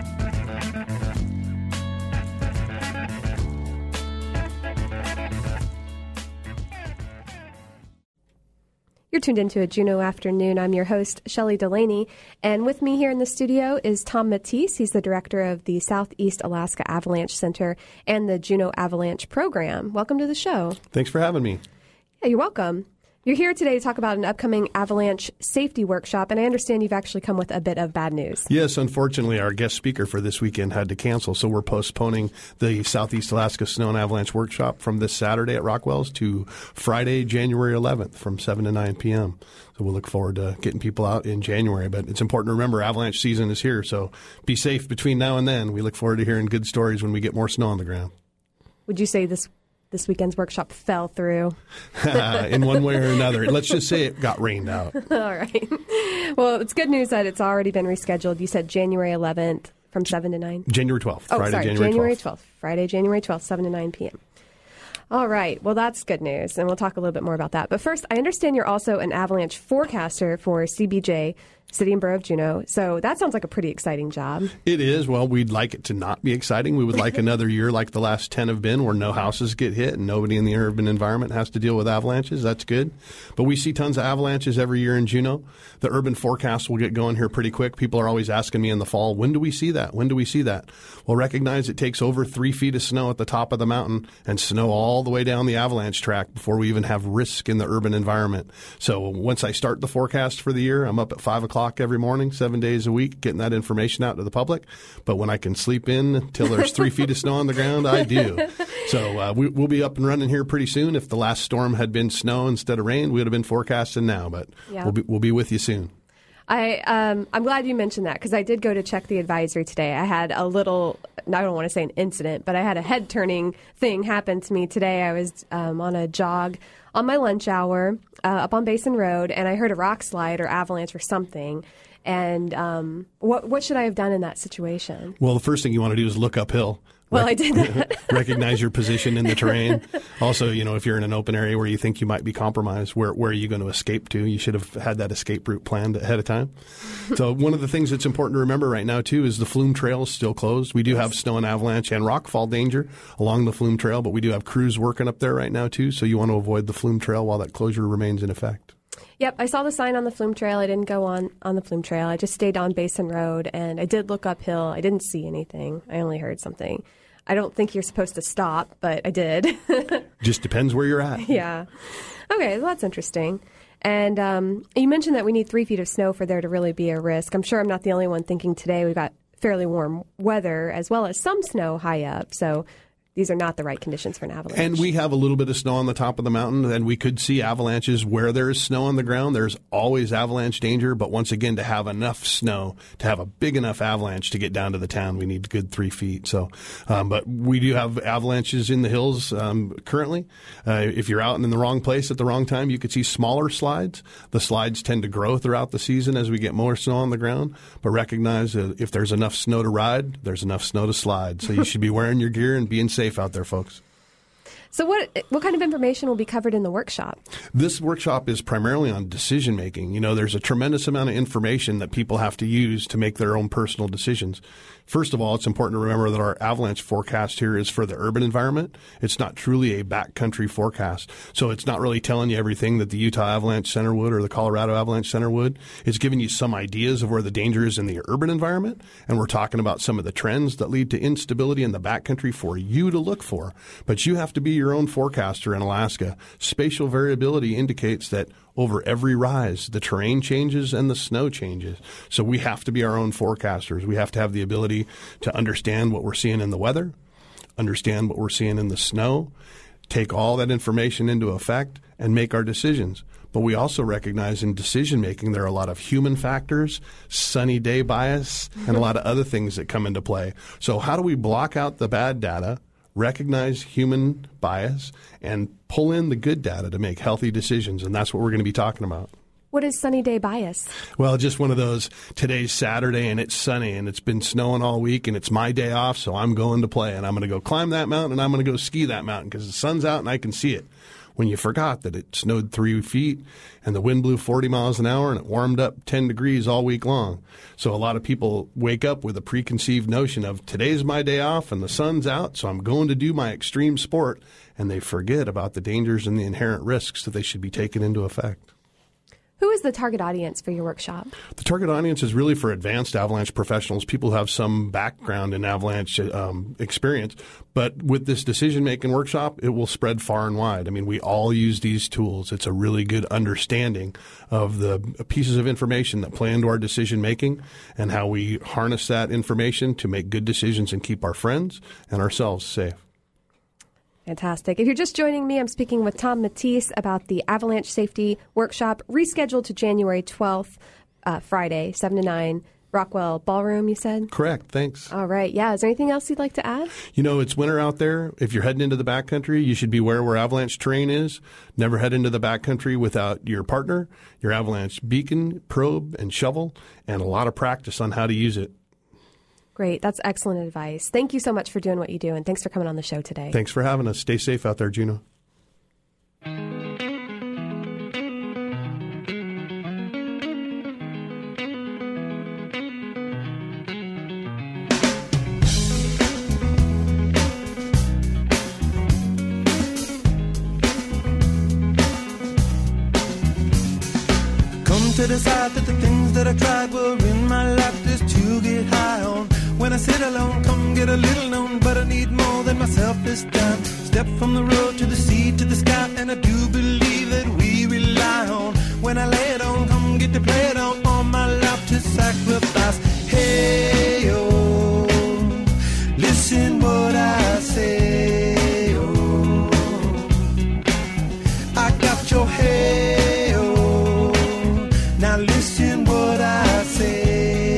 You're tuned into a Juneau Afternoon. I'm your host, Shelley Delaney, and with me here in the studio is Tom Matisse. He's the director of the Southeast Alaska Avalanche Center and the Juneau Avalanche Program. Welcome to the show. Thanks for having me. Yeah, you're welcome. You're here today to talk about an upcoming avalanche safety workshop, and I understand you've actually come with a bit of bad news. Yes, unfortunately, our guest speaker for this weekend had to cancel, so we're postponing the Southeast Alaska Snow and Avalanche Workshop from this Saturday at Rockwell's to Friday, January eleventh from seven to nine p.m. So we'll look forward to getting people out in January. But it's important to remember avalanche season is here, so be safe between now and then. We look forward to hearing good stories when we get more snow on the ground. Would you say this This weekend's workshop fell through? In one way or another. Let's just say it got rained out. All right. Well, it's good news that it's already been rescheduled. You said January eleventh from seven to nine? January twelfth. Oh, Friday, sorry, January, January twelfth. twelfth. Friday, January twelfth, seven to nine p.m. All right. Well, that's good news, and we'll talk a little bit more about that. But first, I understand you're also an avalanche forecaster for C B J, City and Borough of Juneau. So that sounds like a pretty exciting job. It is. Well, we'd like it to not be exciting. We would like another year like the last ten have been where no houses get hit and nobody in the urban environment has to deal with avalanches. That's good. But we see tons of avalanches every year in Juneau. The urban forecast will get going here pretty quick. People are always asking me in the fall, when do we see that? When do we see that? Well, recognize it takes over three feet of snow at the top of the mountain and snow all the way down the avalanche track before we even have risk in the urban environment. So once I start the forecast for the year, I'm up at five o'clock every morning, seven days a week, getting that information out to the public. But when I can sleep in until there's three feet of snow on the ground, I do. So uh, we, we'll be up and running here pretty soon. If the last storm had been snow instead of rain, we would have been forecasting now. But Yeah. we'll be, we'll be with you soon. I, um, I'm glad you mentioned that because I did go to check the advisory today. I had a little, I don't want to say an incident, but I had a head-turning thing happen to me today. I was um, on a jog on my lunch hour uh, up on Basin Road, and I heard a rock slide or avalanche or something. And um, what what should I have done in that situation? Well, the first thing you want to do is look uphill. Well, I did that. Recognize your position in the terrain. Also, you know, if you're in an open area where you think you might be compromised, where where are you going to escape to? You should have had that escape route planned ahead of time. So one of the things that's important to remember right now, too, is the Flume Trail is still closed. We do have snow and avalanche and rockfall danger along the Flume Trail, but we do have crews working up there right now, too. So you want to avoid the Flume Trail while that closure remains in effect. Yep, I saw the sign on the Flume Trail. I didn't go on, on the Flume Trail. I just stayed on Basin Road, and I did look uphill. I didn't see anything. I only heard something. I don't think you're supposed to stop, but I did. Just depends where you're at. Yeah. Okay, well, that's interesting. And um, you mentioned that we need three feet of snow for there to really be a risk. I'm sure I'm not the only one thinking today we've got fairly warm weather as well as some snow high up. So these are not the right conditions for an avalanche. And we have a little bit of snow on the top of the mountain, and we could see avalanches where there is snow on the ground. There's always avalanche danger, but once again, to have enough snow, to have a big enough avalanche to get down to the town, we need good three feet. So, um, but we do have avalanches in the hills um, currently. Uh, if you're out in the wrong place at the wrong time, you could see smaller slides. The slides tend to grow throughout the season as we get more snow on the ground, but recognize that if there's enough snow to ride, there's enough snow to slide. So you should be wearing your gear and being safe out there, folks. So what what kind of information will be covered in the workshop? This workshop is primarily on decision making. You know, there's a tremendous amount of information that people have to use to make their own personal decisions. First of all, it's important to remember that our avalanche forecast here is for the urban environment. It's not truly a backcountry forecast. So it's not really telling you everything that the Utah Avalanche Center would or the Colorado Avalanche Center would. It's giving you some ideas of where the danger is in the urban environment. And we're talking about some of the trends that lead to instability in the backcountry for you to look for. But you have to be your own forecaster in Alaska. Spatial variability indicates that over every rise, the terrain changes and the snow changes. So we have to be our own forecasters. We have to have the ability to understand what we're seeing in the weather, understand what we're seeing in the snow, take all that information into effect, and make our decisions. But we also recognize in decision-making there are a lot of human factors, sunny day bias, and a lot of other things that come into play. So how do we block out the bad data, recognize human bias, and pull in the good data to make healthy decisions? And that's what we're going to be talking about. What is sunny day bias? Well, just one of those, today's Saturday and it's sunny and it's been snowing all week and it's my day off, so I'm going to play and I'm going to go climb that mountain and I'm going to go ski that mountain because the sun's out and I can see it. When you forgot that it snowed three feet and the wind blew forty miles an hour and it warmed up ten degrees all week long. So a lot of people wake up with a preconceived notion of today's my day off and the sun's out, so I'm going to do my extreme sport, and they forget about the dangers and the inherent risks that they should be taken into effect. Who is the target audience for your workshop? The target audience is really for advanced avalanche professionals, people who have some background in avalanche um, experience. But with this decision-making workshop, it will spread far and wide. I mean, we all use these tools. It's a really good understanding of the pieces of information that play into our decision-making and how we harness that information to make good decisions and keep our friends and ourselves safe. Fantastic. If you're just joining me, I'm speaking with Tom Matisse about the Avalanche Safety Workshop, rescheduled to January twelfth, uh, Friday, seven to nine, Rockwell Ballroom, you said? Correct. Thanks. All right. Yeah. Is there anything else you'd like to add? You know, it's winter out there. If you're heading into the backcountry, you should be aware where avalanche terrain is. Never head into the backcountry without your partner, your avalanche beacon, probe, and shovel, and a lot of practice on how to use it. Great. That's excellent advice. Thank you so much for doing what you do, and thanks for coming on the show today. Thanks for having us. Stay safe out there, Juneau. Come to decide that the things that I tried were in my life just to get high on. When I sit alone, come get a little known, but I need more than myself this time. Step from the road to the sea to the sky, and I do believe that we rely on. When I lay it on, come get to play it on, all my life to sacrifice. Hey, oh, listen what I say, oh, I got your hey, oh, now listen what I say.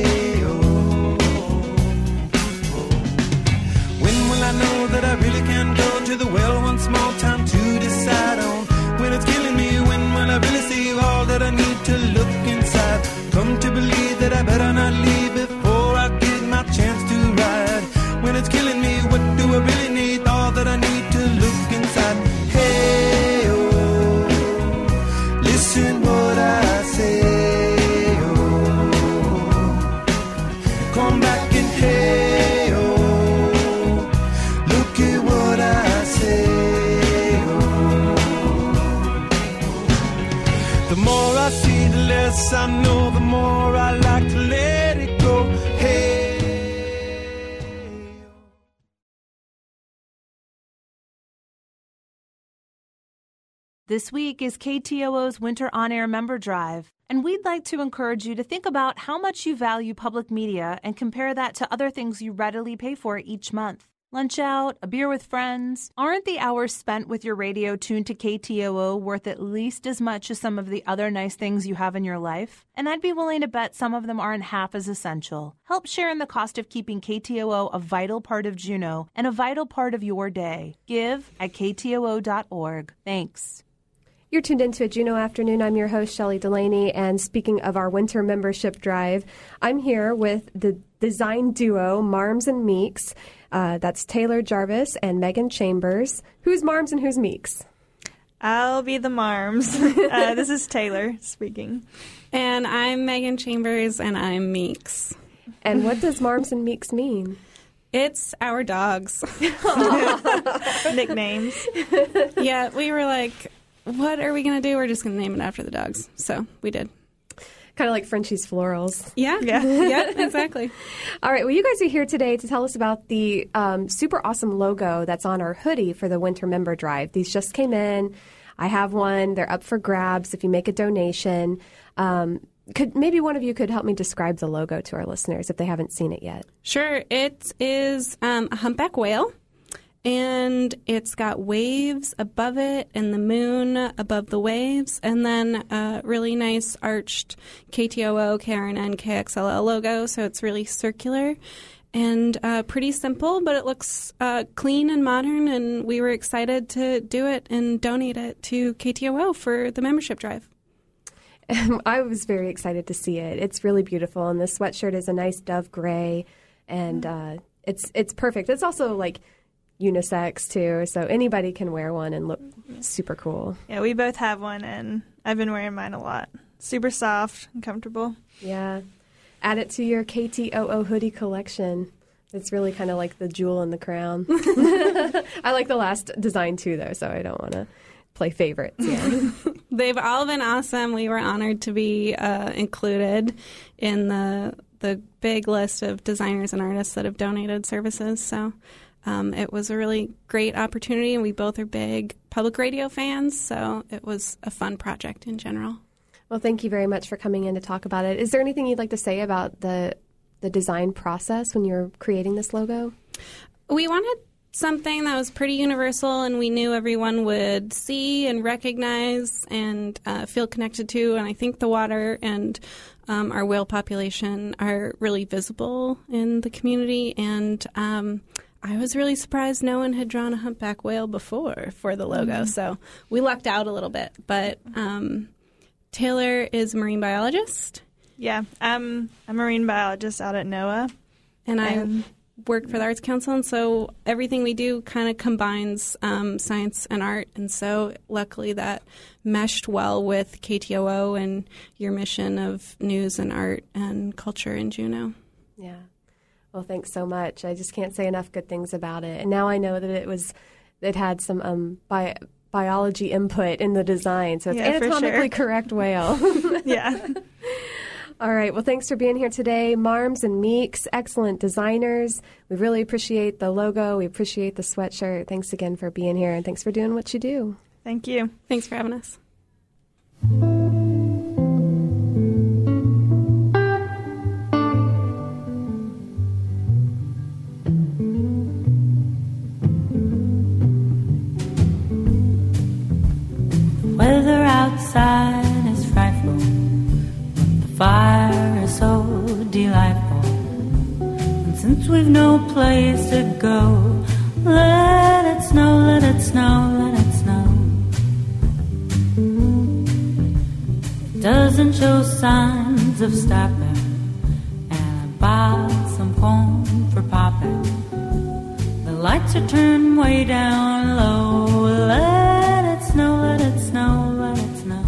I know that I really can go to the well one small time to decide on when it's killing me, when will I really see all that I need to look inside. Come to believe that I better not leave before I get my chance to ride. When it's killing me, what do I really need? All that I need to look inside. Hey, oh, listen what I say, oh, come back and hey. The more I see, the less I know, the more I like to let it go. Hey. This week is K T O O's Winter On-Air Member Drive, and we'd like to encourage you to think about how much you value public media and compare that to other things you readily pay for each month. Lunch out, a beer with friends. Aren't the hours spent with your radio tuned to K T O O worth at least as much as some of the other nice things you have in your life? And I'd be willing to bet some of them aren't half as essential. Help share in the cost of keeping K T O O a vital part of Juneau and a vital part of your day. Give at K T O O dot org. Thanks. You're tuned into a Juneau Afternoon. I'm your host, Shelley Delaney, and speaking of our winter membership drive, I'm here with the design duo, Marms and Meeks. Uh, that's Taylor Jarvis and Megan Chambers. Who's Marms and who's Meeks? I'll be the Marms. uh, this is Taylor speaking. And I'm Megan Chambers, and I'm Meeks. And what does Marms and Meeks mean? It's our dogs. Nicknames. Yeah, we were like, what are we going to do? We're just going to name it after the dogs. So we did. Kind of like Frenchie's Florals. Yeah, yeah, yeah, exactly. All right, well, you guys are here today to tell us about the um, super awesome logo that's on our hoodie for the Winter Member Drive. These just came in. I have one. They're up for grabs if you make a donation. Um, could maybe one of you could help me describe the logo to our listeners if they haven't seen it yet? Sure. It is um, a humpback whale, and it's got waves above it and the moon above the waves, and then a really nice arched K T O O, K R N N, K X L L logo, so it's really circular. And uh, pretty simple, but it looks uh, clean and modern, and we were excited to do it and donate it to K T O O for the membership drive. I was very excited to see it. It's really beautiful, and the sweatshirt is a nice dove gray, and uh, it's it's perfect. It's also like unisex too, so anybody can wear one and look super cool. Yeah, we both have one, and I've been wearing mine a lot. Super soft and comfortable. Yeah. Add it to your K T O O hoodie collection. It's really kind of like the jewel in the crown. I like the last design too, though, so I don't want to play favorites. Yeah. They've all been awesome. We were honored to be uh, included in the the big list of designers and artists that have donated services. So um, it was a really great opportunity, and we both are big public radio fans, so it was a fun project in general. Well, thank you very much for coming in to talk about it. Is there anything you'd like to say about the the design process when you're creating this logo? We wanted something that was pretty universal and we knew everyone would see and recognize and uh, feel connected to. And I think the water and um, our whale population are really visible in the community. And um, I was really surprised no one had drawn a humpback whale before for the logo. Mm-hmm. So we lucked out a little bit. But um, Taylor is a marine biologist. Yeah, I'm a marine biologist out at NOAA. And I and work for the Arts Council, and so everything we do kind of combines um, science and art. And so luckily that meshed well with K T O O and your mission of news and art and culture in Juneau. Yeah. Well, thanks so much. I just can't say enough good things about it. And now I know that it was, it had some um, bi- biology input in the design, so it's yeah, anatomically sure. correct whale. Yeah. All right. Well, thanks for being here today, Marms and Meeks, excellent designers. We really appreciate the logo. We appreciate the sweatshirt. Thanks again for being here, and thanks for doing what you do. Thank you. Thanks for having us. Weather outside is frightful, but the fire is so delightful. And since we've no place to go, let it snow, let it snow, let it snow. It doesn't show signs of stopping, and I bought some corn for popping. The lights are turned way down low. Let it snow, let it snow, let it snow.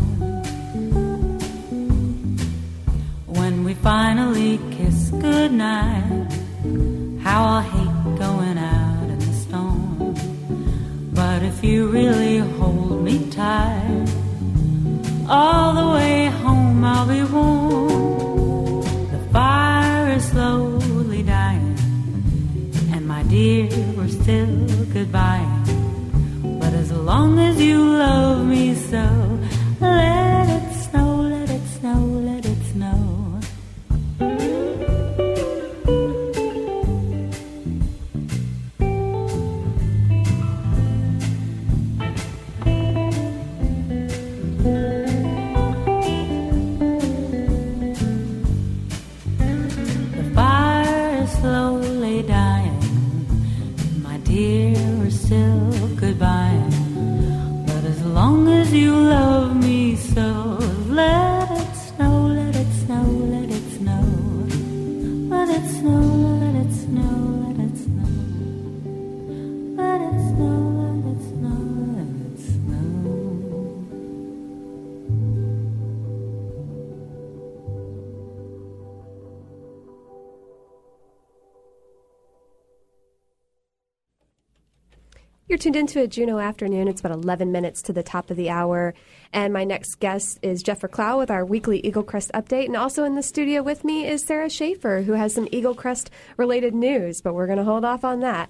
When we finally kiss goodnight, how I'll hate going out in the storm. But if you really hold me tight, all the way home I'll be warm. The fire is slowly dying, and my dear, we're still goodbye. But as long as you love me so, let it snow, let it snow, let it snow. The fire is slowly dying, my dear, we're still goodbye. But as long as you love me so, let it snow, let it snow, let it snow. Let it snow, let it snow, let it snow. Let it snow, let it snow, let it snow. You're tuned into a Juneau afternoon. It's about eleven minutes to the top of the hour. And my next guest is Jeffra Clow with our weekly Eagle Crest update. And also in the studio with me is Sarah Schaefer, who has some Eagle Crest related news, but we're going to hold off on that.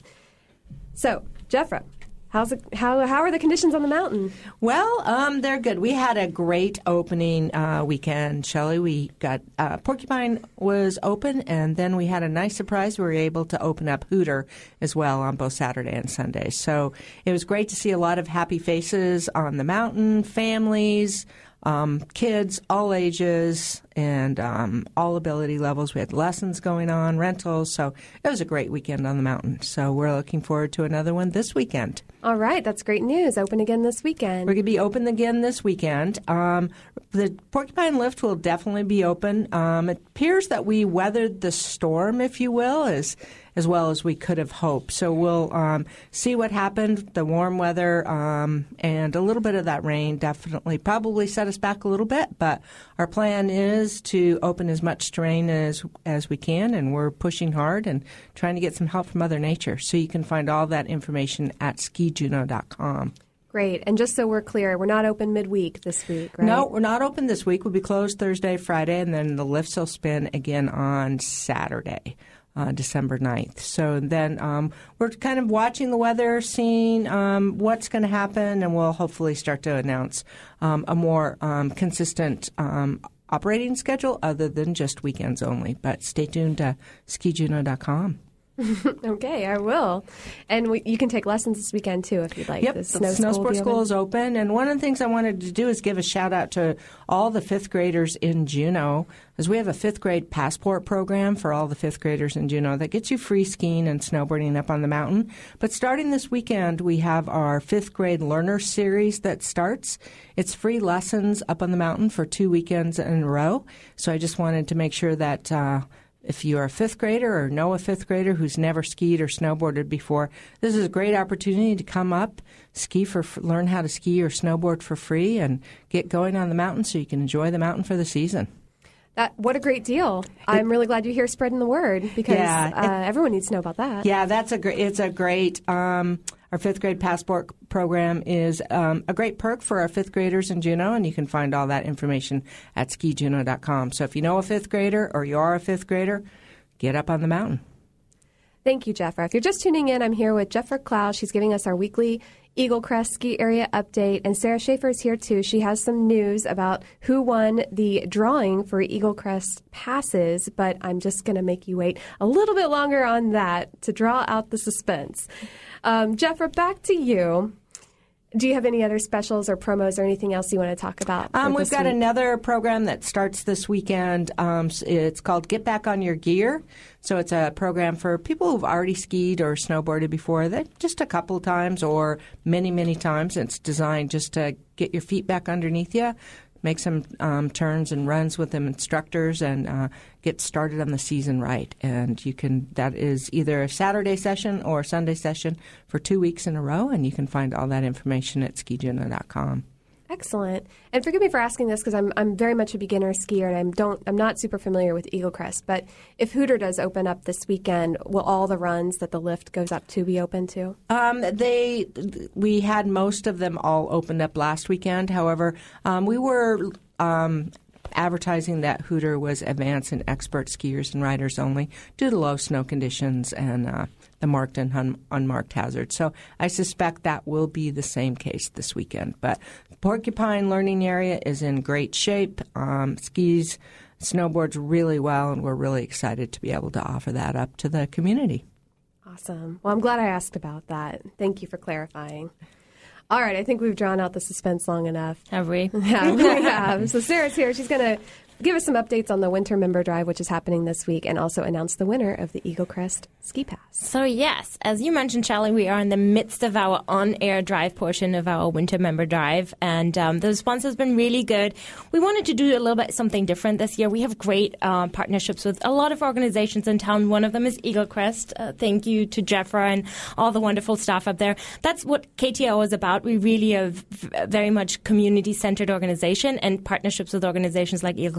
So, Jeffra, how's it, how how are the conditions on the mountain? Well, um, they're good. We had a great opening uh, weekend, Shelley. We got uh, Porcupine was open, and then we had a nice surprise. We were able to open up Hooter as well on both Saturday and Sunday. So it was great to see a lot of happy faces on the mountain, families, um, kids, all ages, and um, all ability levels. We had lessons going on, rentals. So it was a great weekend on the mountain. So we're looking forward to another one this weekend. All right. That's great news. Open again this weekend. We're going to be open again this weekend. Um, the Porcupine Lift will definitely be open. Um, it appears that we weathered the storm, if you will, as as well as we could have hoped. So we'll um, see what happened. The warm weather um, and a little bit of that rain definitely probably set us back a little bit. But our plan is to open as much terrain as as we can, and we're pushing hard and trying to get some help from Mother Nature. So you can find all that information at ski juneau dot com. Great. And just so we're clear, we're not open midweek this week, right? No, we're not open this week. We'll be closed Thursday, Friday, and then the lifts will spin again on Saturday. Uh, December ninth. So then um, we're kind of watching the weather, seeing um, what's going to happen, and we'll hopefully start to announce um, a more um, consistent um, operating schedule other than just weekends only. But stay tuned to ski juneau dot com. Okay, I will. And we, you can take lessons this weekend, too, if you'd like. Yep, the the snow, snow school, sports school is open. And one of the things I wanted to do is give a shout-out to all the fifth graders in Juneau, because we have a fifth grade passport program for all the fifth graders in Juneau that gets you free skiing and snowboarding up on the mountain. But starting this weekend, we have our fifth grade learner series that starts. It's free lessons up on the mountain for two weekends in a row. So I just wanted to make sure that uh, if you're a fifth grader or know a fifth grader who's never skied or snowboarded before, this is a great opportunity to come up, ski for, learn how to ski or snowboard for free, and get going on the mountain so you can enjoy the mountain for the season. That what a great deal! I'm really glad you're here spreading the word because Yeah, it- uh, everyone needs to know about that. Yeah, that's a great. It's a great. Um, our fifth grade passport program is um, a great perk for our fifth graders in Juneau, and you can find all that information at ski juneau dot com. So if you know a fifth grader or you are a fifth grader, get up on the mountain. Thank you, Jeffra. If you're just tuning in, I'm here with Jeffra Clow. She's giving us our weekly Eagle Crest ski area update, and Sarah Schaefer is here too. She has some news about who won the drawing for Eagle Crest passes, but I'm just going to make you wait a little bit longer on that to draw out the suspense. Um, Jeffra, back to you. Do you have any other specials or promos or anything else you want to talk about? for Um, we've this got week? another program that starts this weekend. Um, s- it's called Get Back on Your Gear. So it's a program for people who've already skied or snowboarded before, that just a couple of times or many, many times. It's designed just to get your feet back underneath you, make some um, turns and runs with them instructors, and uh, get started on the season right. And you can that is either a Saturday session or a Sunday session for two weeks in a row, and you can find all that information at ski juneau dot com. Excellent. And forgive me for asking this because I'm I'm very much a beginner skier and I'm don't I'm not super familiar with Eagle Crest. But if Hooter does open up this weekend, will all the runs that the lift goes up to be open to? Um, they we had most of them all opened up last weekend. However, um, we were um, advertising that Hooter was advanced and expert skiers and riders only due to low snow conditions and uh, the marked and un- unmarked hazards. So I suspect that will be the same case this weekend. But Porcupine Learning Area is in great shape. Um, skis, snowboards really well, and we're really excited to be able to offer that up to the community. Awesome. Well, I'm glad I asked about that. Thank you for clarifying. All right, I think we've drawn out the suspense long enough. Have we? Yeah, we have. So Sarah's here. She's going to give us some updates on the Winter Member Drive, which is happening this week, and also announce the winner of the Eagle Crest Ski Pass. So yes, as you mentioned, Shelley, we are in the midst of our on-air drive portion of our Winter Member Drive, and um, the response has been really good. We wanted to do a little bit something different this year. We have great uh, partnerships with a lot of organizations in town. One of them is Eagle Crest. Uh, thank you to Jeffra and all the wonderful staff up there. That's what K T O is about. We really are v- very much community-centered organization, and partnerships with organizations like Eagle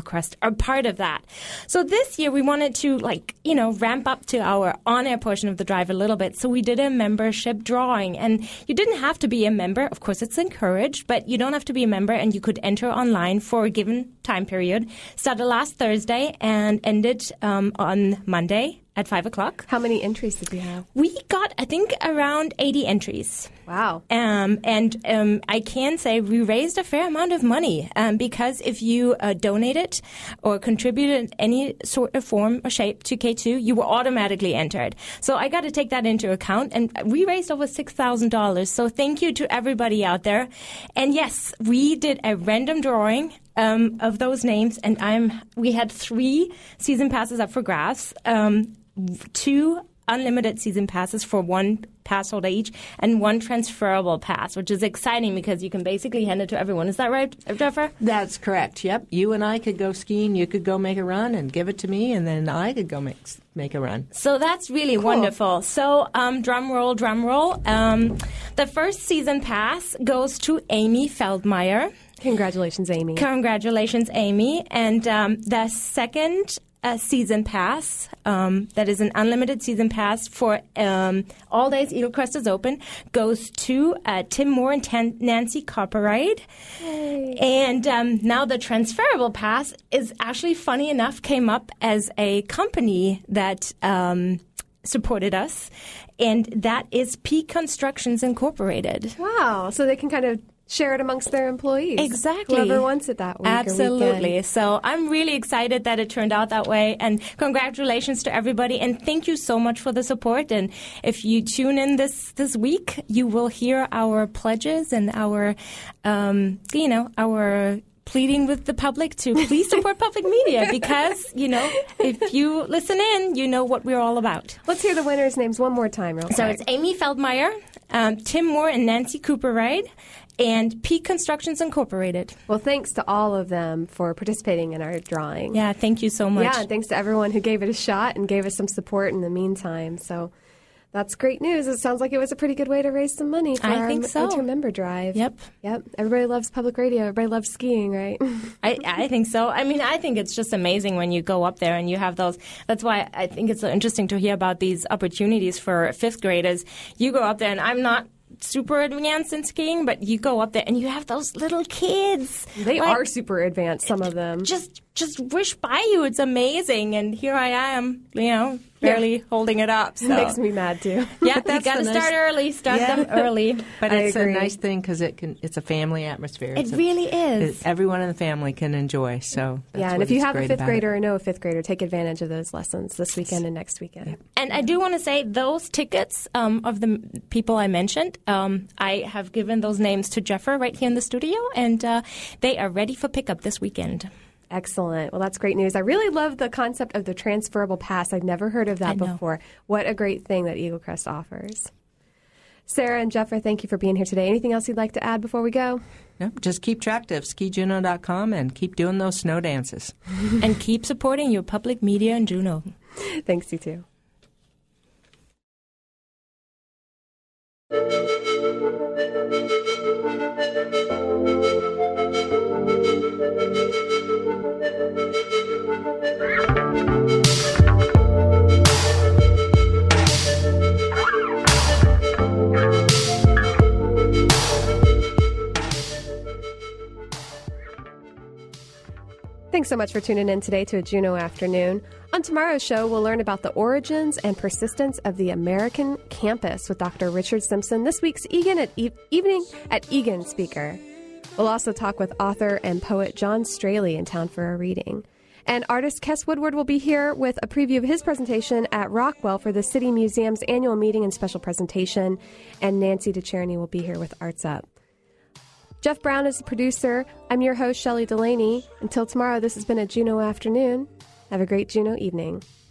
Crest are part of that. So this year we wanted to, like, you know, ramp up to our on-air portion of the drive a little bit. So we did a membership drawing. And you didn't have to be a member. Of course, it's encouraged, but you don't have to be a member, and you could enter online for a given time period. Started last Thursday and ended um, on Monday at five o'clock. How many entries did you have? We got, I think, around eighty entries. Wow. Um, and um, I can say we raised a fair amount of money um, because if you uh, donated or contributed in any sort of form or shape to K two, you were automatically entered. So I got to take that into account. And we raised over six thousand dollars. So thank you to everybody out there. And yes, we did a random drawing um, of those names. And I'm we had three season passes up for grabs. Um, two unlimited season passes for one pass holder each, and one transferable pass, which is exciting because you can basically hand it to everyone. Is that right, Jennifer? That's correct. Yep. You and I could go skiing. You could go make a run and give it to me, and then I could go make make a run. So that's really cool. Wonderful. So um, drum roll, drum roll. Um, the first season pass goes to Amy Feldmeyer. Congratulations, Amy. Congratulations, Amy. And um, the second a season pass, um, that is an unlimited season pass for um, all days Eagle Crest is open, goes to uh, Tim Moore and Tan- Nancy Copperide. Yay. And um, now the transferable pass is actually, funny enough, came up as a company that um, supported us, and that is Peak Constructions Incorporated. Wow. So they can kind of share it amongst their employees. Exactly. Whoever wants it that week. Absolutely. So I'm really excited that it turned out that way. And congratulations to everybody. And thank you so much for the support. And if you tune in this, this week, you will hear our pledges and our, um, you know, our pleading with the public to please support public media because, you know, if you listen in, you know what we're all about. Let's hear the winners' names one more time real quick. So it's Amy Feldmeyer, um, Tim Moore, and Nancy Cooperride, and Peak Constructions Incorporated. Well, thanks to all of them for participating in our drawing. Yeah, thank you so much. Yeah, and thanks to everyone who gave it a shot and gave us some support in the meantime. So that's great news. It sounds like it was a pretty good way to raise some money for I our think so. Winter Member Drive. Yep. Yep. Everybody loves public radio. Everybody loves skiing, right? I, I think so. I mean, I think it's just amazing when you go up there and you have those. That's why I think it's so interesting to hear about these opportunities for fifth graders. You go up there, and I'm not super advanced in skiing, but you go up there and you have those little kids. They like, are super advanced, some of them. Just just wish by you. It's amazing. And here I am, you know, barely yeah. holding it up. So. It makes me mad, too. Yeah, you got to nice, start early. Start yeah. them early. But I it's agree. a nice thing because it can. It's a family atmosphere. It it's really a, is. It, everyone in the family can enjoy. So that's yeah, and what if you it's have a fifth about grader it. or know a fifth grader, take advantage of those lessons this weekend and next weekend. Yeah. And I do want to say those tickets um, of the people I mentioned, um, I have given those names to Jeffer right here in the studio, and uh, they are ready for pickup this weekend. Excellent. Well, that's great news. I really love the concept of the transferable pass. I've never heard of that before. What a great thing that Eagle Crest offers. Sarah and Jeffer, thank you for being here today. Anything else you'd like to add before we go? No, just keep track of ski juno dot com and keep doing those snow dances. And keep supporting your public media in Juneau. Thanks, you too. Thanks so much for tuning in today to a Juneau Afternoon. On tomorrow's show, we'll learn about the origins and persistence of the American campus with Doctor Richard Simpson, this week's Egan at e- Evening at Egan speaker. We'll also talk with author and poet John Straley in town for a reading. And artist Kes Woodward will be here with a preview of his presentation at Rockwell for the City Museum's annual meeting and special presentation. And Nancy DeCherny will be here with Arts Up. Jeff Brown is the producer. I'm your host, Shelley Delaney. Until tomorrow, this has been a Juneau Afternoon. Have a great Juneau evening.